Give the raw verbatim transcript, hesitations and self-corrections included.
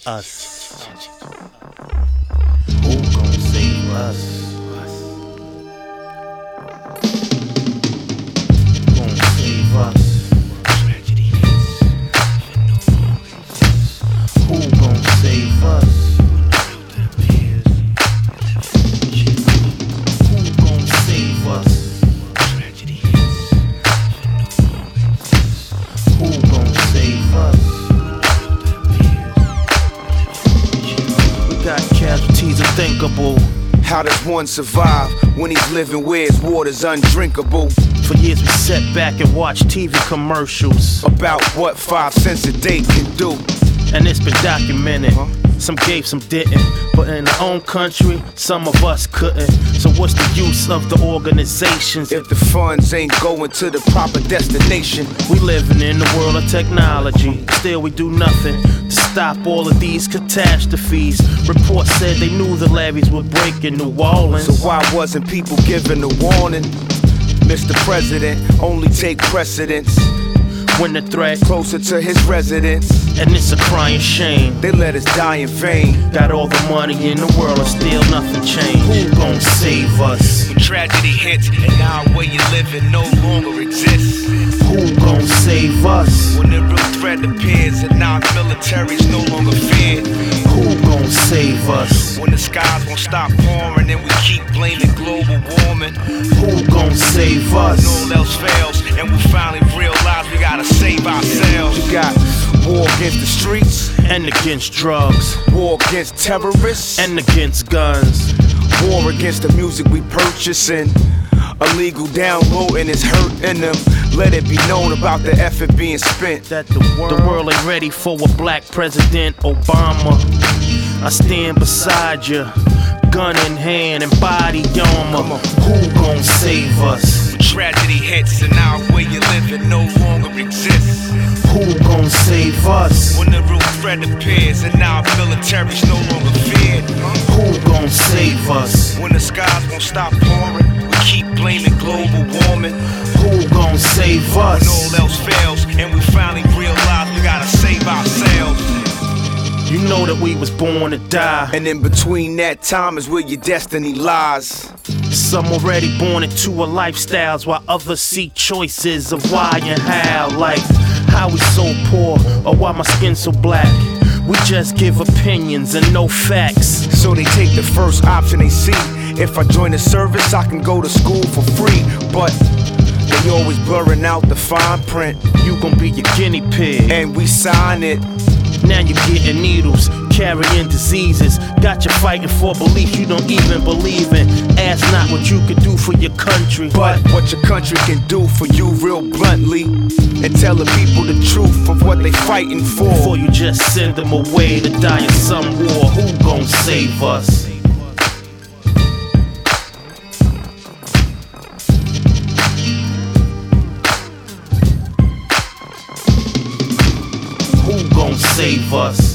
us? Who gon' save us? Who gon' save us? Who gon' save us? Casualties unthinkable. How does one survive when he's living where his water's undrinkable? For years we sat back and watched T V commercials about what five cents a day can do. And it's been documented. Huh? Some gave, some didn't. But in our own country, some of us couldn't. So what's the use of the organizations if the funds ain't going to the proper destination? We living in the world of technology, still we do nothing to stop all of these catastrophes. Reports said they knew the levees would break in New Orleans. So why wasn't people given a warning? Mister President, only take precedence when the threat closer to his residence. And it's a crying shame they let us die in vain. Got all the money in the world and still nothing changed. Who gon' save us? When tragedy hits and our way of living no longer exists. Who gon' save us? When the real threat appears and our military's no longer feared. Who gon' save us? When the skies won't stop pouring and we keep blaming global warming. Who gon' save us? When all else fails and we finally realize we gotta save ourselves. We got war against the streets and against drugs. War against terrorists and against guns. War against the music we purchasing. Illegal downloading is hurting them. Let it be known about the effort being spent. That the world, the world ain't ready for a black president, Obama. I stand beside you, gun in hand and body armor. Who gon' save us? When tragedy hits and our way of living no longer exists. Who gon' save us? When the real threat appears and our military's no longer feared. Who gon' save us? When the skies won't stop pouring, we keep blaming global warming. Who gon' save us? When all else fails and we finally realize we gotta save ourselves. You know that we was born to die, and in between that time is where your destiny lies. Some already born into a lifestyles while others seek choices of why and how. Like how we so poor or why my skin so black. We just give opinions and no facts. So they take the first option they see. If I join the service I can go to school for free. But they always blurring out the fine print. You gon' be your guinea pig and we sign it. Now you're getting needles, carrying diseases. Got you fighting for beliefs you don't even believe in. Ask not what you could do for your country, but what your country can do for you real bluntly. And telling people the truth of what they fighting for. Before you just send them away to die in some war. Who gon' save us? Who gon' save us?